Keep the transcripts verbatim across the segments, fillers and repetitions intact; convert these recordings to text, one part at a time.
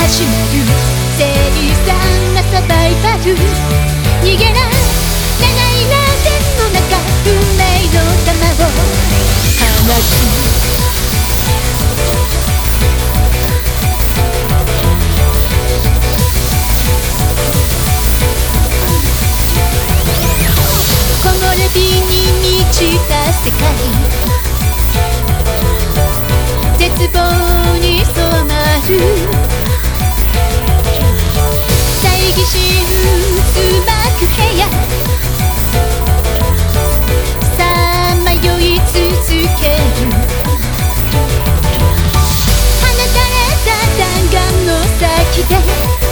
始まる凄惨なサバイバル。逃げな長い螺旋の中、運命の玉を放つ。木漏れ日に満ちた世界、絶望に染まる。猜疑心渦巻く部屋、さあ迷い続ける。放たれた弾丸の先で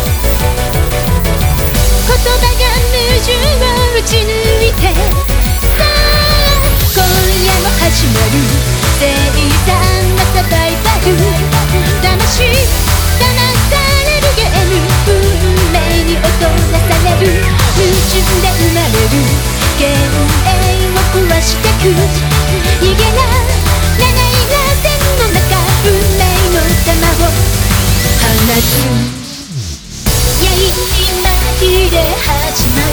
言葉が矛盾を打ち抜いて、さあ今夜も始まる凄惨なサバイバル。騙し騙されるゲーム、運命に踊らされる。矛盾で生まれる幻影を壊してく。逃げな長い螺旋の中、運命の玉を放つ。矢に紛れ始まる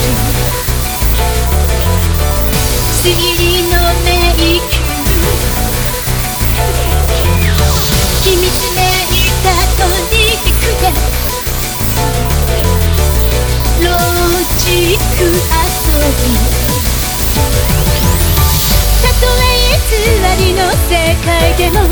推理の迷宮、秘密めいたトリックでロジック遊び。たとえ偽りの世界でも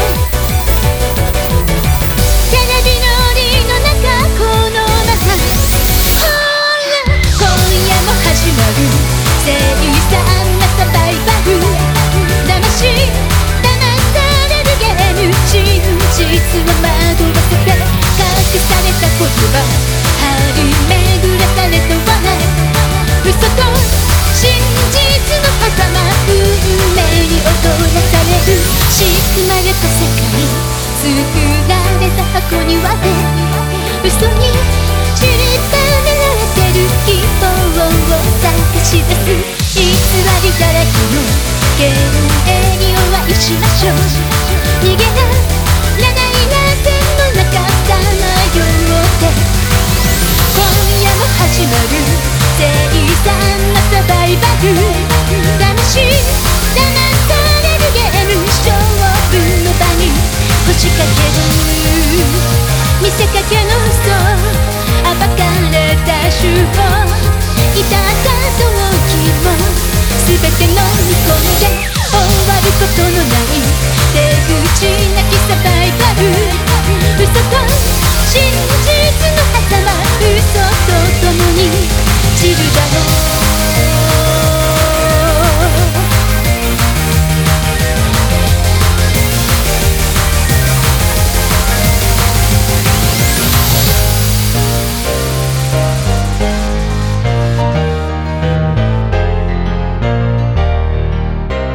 テレビの檻の中、このままほら今夜も始まる凄惨なサバイバル。騙し騙されるゲーム、真実を惑わせて隠された言葉、張り巡らされた罠、嘘と真実の狭間、運命に踊らされる。仕組まれた世界、作られた箱庭で嘘に散りばめられてる希望を探し出す。偽りだらけの幻影にお会いしましょう。逃げな長い螺旋の中さまよって今夜も始まる凄惨なサバイバル。騙し騙されるゲーム、勝負の場に腰掛ける見せかけの嘘、暴かれた手法、至った動機も全て飲み込んで終わることのない出口なきサバイバル。嘘と真実の狭間、嘘と共に散るだろう。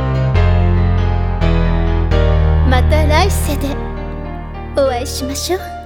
また来世でお会いしましょう。